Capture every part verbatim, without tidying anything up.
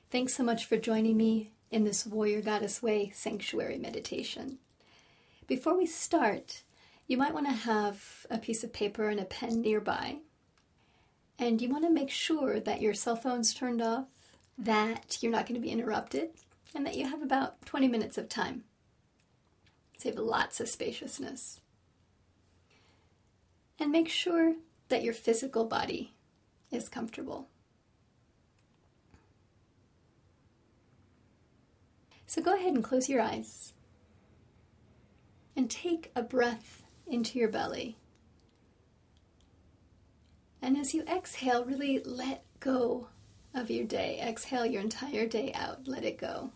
Thanks so much for joining me in this Warrior Goddess Way sanctuary meditation. Before we start, you might want to have a piece of paper and a pen nearby. And you want to make sure that your cell phone's turned off, that you're not going to be interrupted, and that you have about twenty minutes of time. Save lots of spaciousness. And make sure that your physical body is comfortable. So go ahead and close your eyes and take a breath into your belly. And as you exhale, really let go of your day. Exhale your entire day out. Let it go.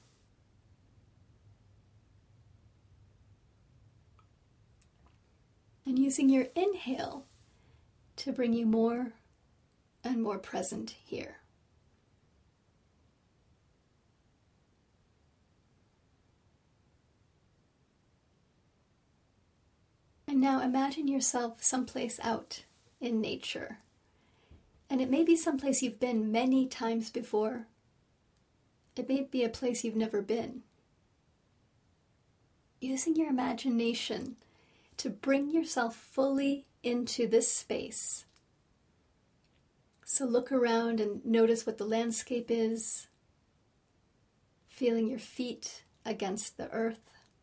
And using your inhale to bring you more and more present here. And now imagine yourself someplace out in nature. And it may be someplace you've been many times before. It may be a place you've never been. Using your imagination to bring yourself fully into this space. So look around and notice what the landscape is. Feeling your feet against the earth.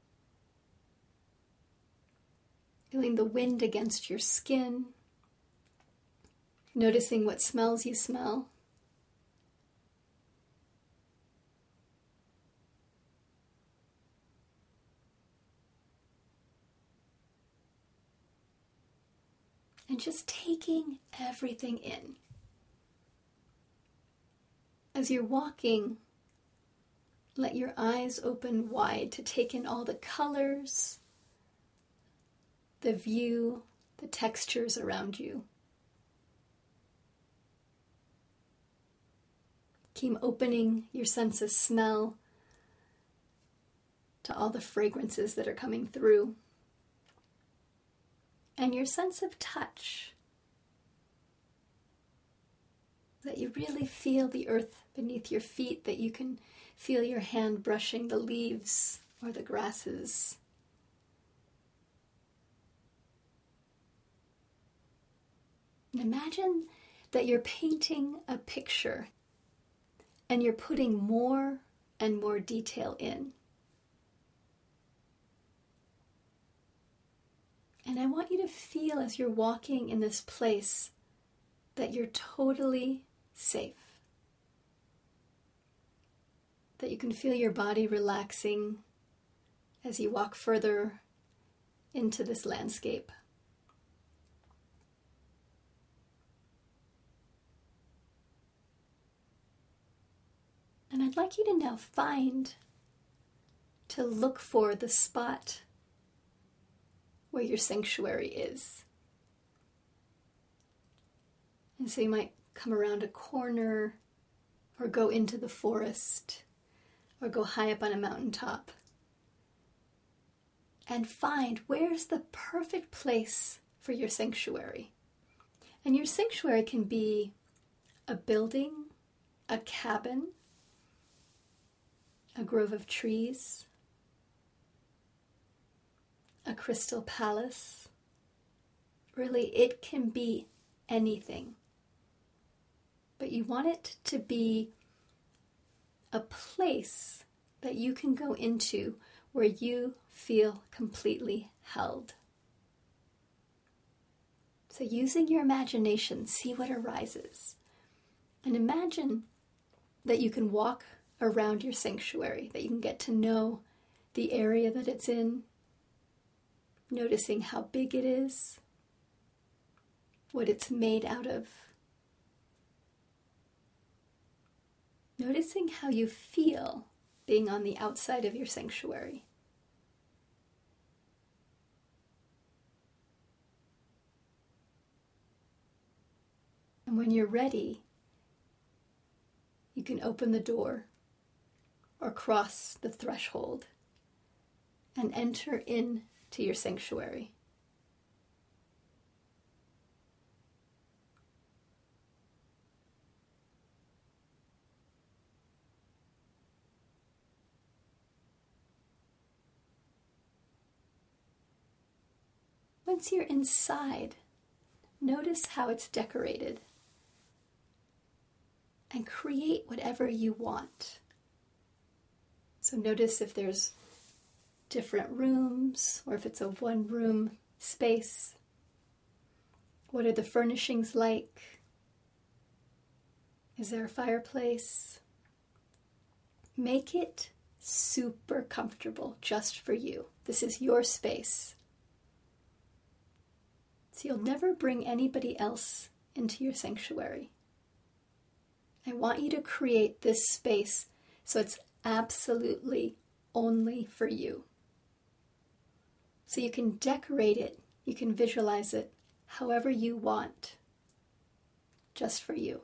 Feeling the wind against your skin. Noticing what smells you smell. And just taking everything in. As you're walking, let your eyes open wide to take in all the colors, the view, the textures around you. Keep opening your sense of smell to all the fragrances that are coming through. And your sense of touch. That you really feel the earth beneath your feet, that you can feel your hand brushing the leaves or the grasses. And imagine that you're painting a picture and you're putting more and more detail in. And I want you to feel as you're walking in this place that you're totally safe. That you can feel your body relaxing as you walk further into this landscape. And I'd like you to now find, to look for the spot where your sanctuary is. And so you might come around a corner, or go into the forest, or go high up on a mountaintop. And find where's the perfect place for your sanctuary. And your sanctuary can be a building, a cabin, a grove of trees, a crystal palace. Really, it can be anything. But you want it to be a place that you can go into where you feel completely held. So using your imagination, see what arises. And imagine that you can walk around your sanctuary, that you can get to know the area that it's in, noticing how big it is, what it's made out of, noticing how you feel being on the outside of your sanctuary. And when you're ready, you can open the door or cross the threshold and enter into your sanctuary. Once you're inside, notice how it's decorated and create whatever you want. So notice if there's different rooms or if it's a one-room space. What are the furnishings like? Is there a fireplace? Make it super comfortable just for you. This is your space. So you'll never bring anybody else into your sanctuary. I want you to create this space so it's absolutely only for you. So you can decorate it, you can visualize it however you want, just for you.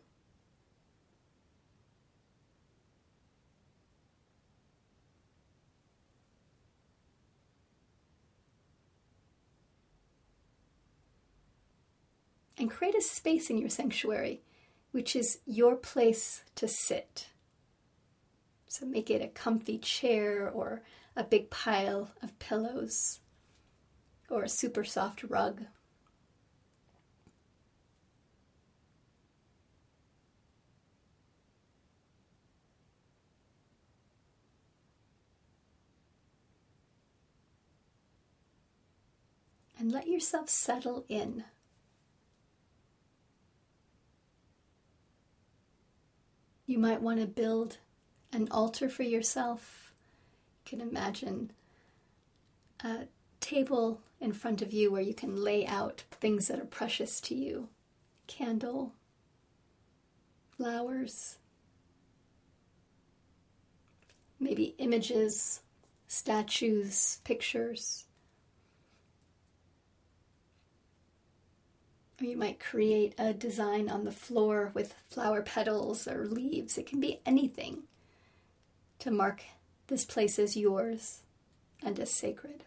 And create a space in your sanctuary, which is your place to sit. So make it a comfy chair or a big pile of pillows or a super soft rug. And let yourself settle in. You might want to build an altar for yourself. You can imagine a table in front of you where you can lay out things that are precious to you. Candle, flowers, maybe images, statues, pictures. Or you might create a design on the floor with flower petals or leaves. It can be anything to mark this place as yours and as sacred.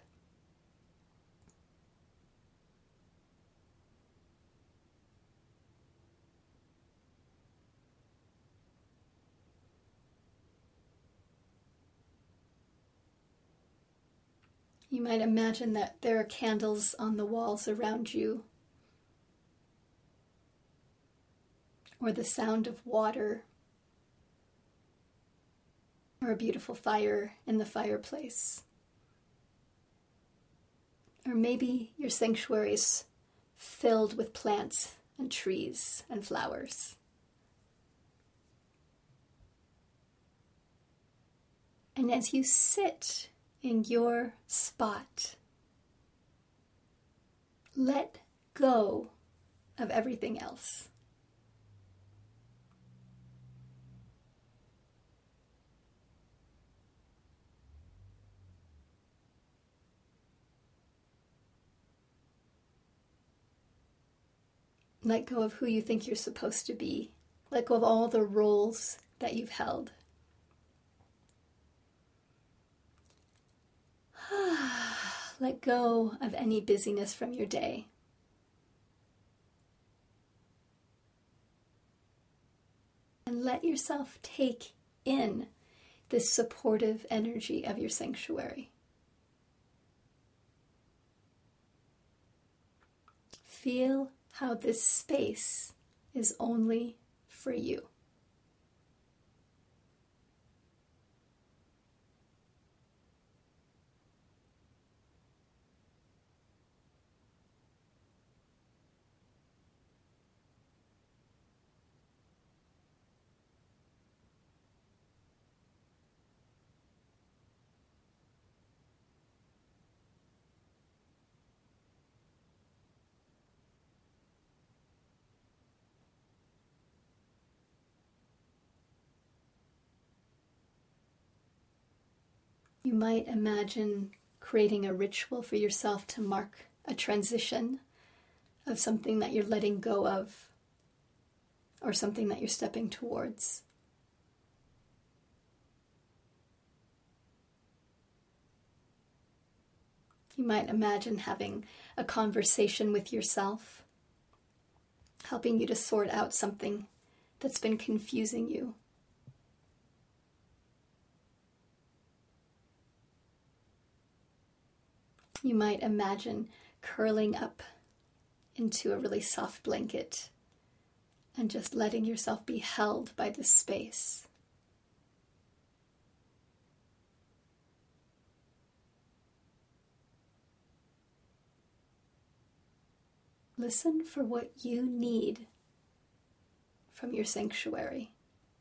You might imagine that there are candles on the walls around you, or the sound of water, or a beautiful fire in the fireplace. Or maybe your sanctuary is filled with plants and trees and flowers. And as you sit in your spot, let go of everything else. Let go of who you think you're supposed to be. Let go of all the roles that you've held. Let go of any busyness from your day. And let yourself take in this supportive energy of your sanctuary. Feel how this space is only for you. You might imagine creating a ritual for yourself to mark a transition of something that you're letting go of or something that you're stepping towards. You might imagine having a conversation with yourself, helping you to sort out something that's been confusing you. You might imagine curling up into a really soft blanket and just letting yourself be held by this space. Listen for what you need from your sanctuary.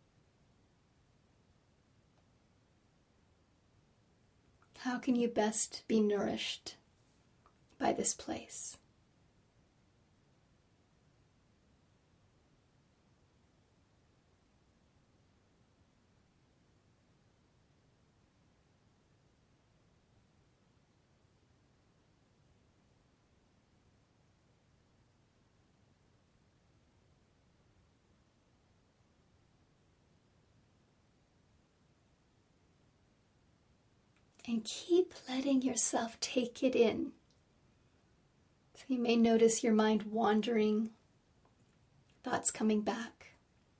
How can you best be nourished by this place? And keep letting yourself take it in. So you may notice your mind wandering, thoughts coming back.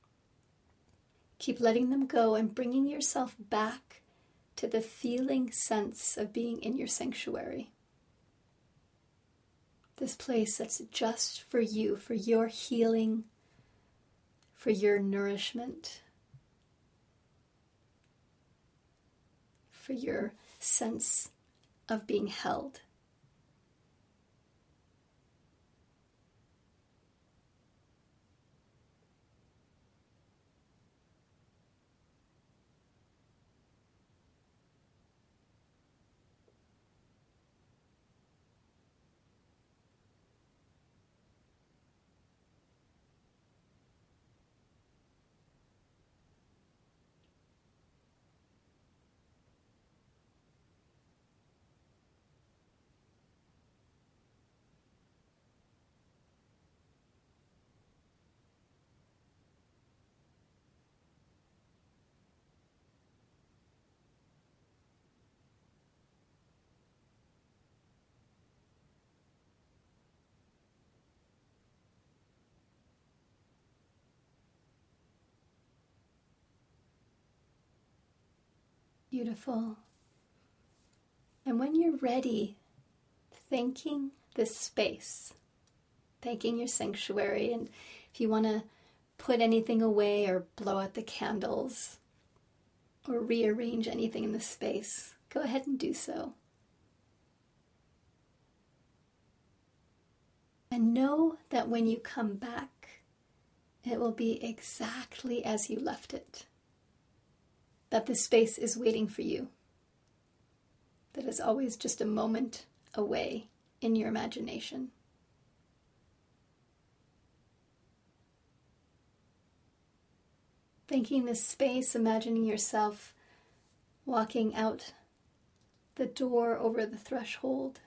Keep letting them go and bringing yourself back to the feeling sense of being in your sanctuary. This place that's just for you, for your healing, for your nourishment, for your sense of being held. Beautiful. And when you're ready, thanking this space, thanking your sanctuary, and if you want to put anything away or blow out the candles or rearrange anything in the space, go ahead and do so. And know that when you come back, it will be exactly as you left it. That the space is waiting for you. That is always just a moment away in your imagination. Thanking this space, imagining yourself walking out the door over the threshold.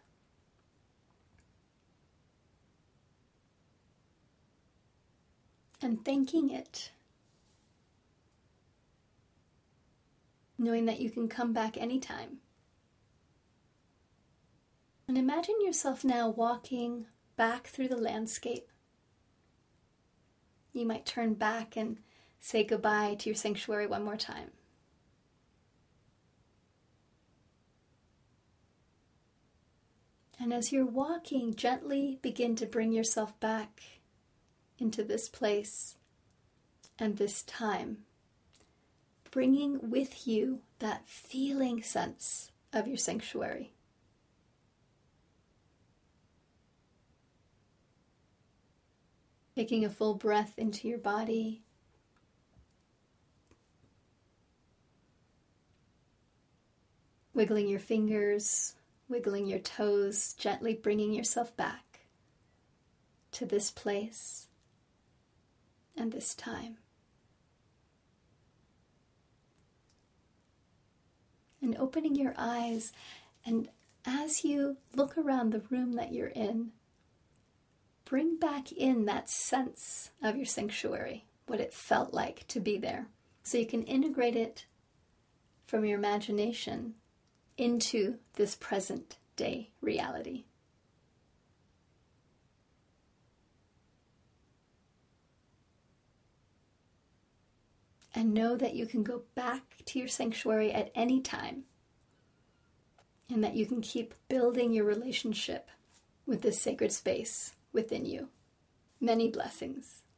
And thanking it. Knowing that you can come back anytime. And imagine yourself now walking back through the landscape. You might turn back and say goodbye to your sanctuary one more time. And as you're walking, gently begin to bring yourself back into this place and this time, bringing with you that feeling sense of your sanctuary. Taking a full breath into your body. Wiggling your fingers, wiggling your toes, gently bringing yourself back to this place and this time. And opening your eyes, and as you look around the room that you're in, bring back in that sense of your sanctuary, what it felt like to be there, so you can integrate it from your imagination into this present day reality. And know that you can go back to your sanctuary at any time, and that you can keep building your relationship with this sacred space within you. Many blessings.